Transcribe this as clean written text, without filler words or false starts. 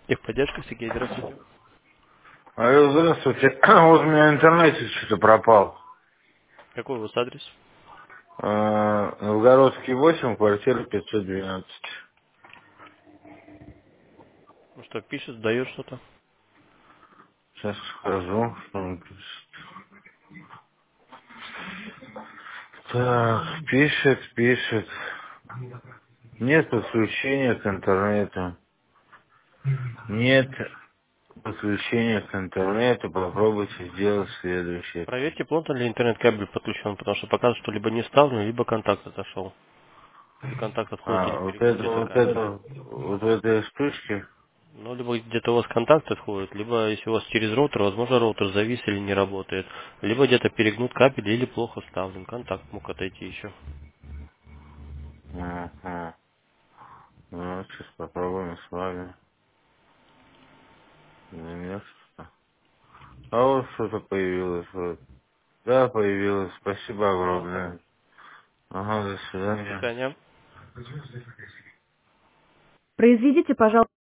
Техподдержка, Сергей, здравствуйте. Алло, здравствуйте. Вот у меня интернет что-то пропал. Какой у вас адрес? Новгородский 8, квартира 512. Ну что, пишет, дает что-то? Сейчас скажу, что он пишет. Так, пишет. Нет подключения к интернету. Нет подключения к интернету. Попробуйте сделать следующее. Проверьте, плотно ли интернет-кабель подключен, потому что показывает, что либо не вставлен, либо контакт отошел. И контакт отходит или Вот перегнут это, где-то вот кабель. это, вот в этой штучке. Ну, либо где-то у вас контакт отходит, либо если у вас через роутер, возможно, роутер завис или не работает. Либо где-то перегнут кабель или плохо вставлен. Контакт мог отойти еще. Ага. Ну, сейчас попробуем с вами. Нет, что-то. А вот что-то появилось. Вот. Да, появилось. Спасибо Ага. огромное. Ага, до До свидания. свидания. Произведите, пожалуйста.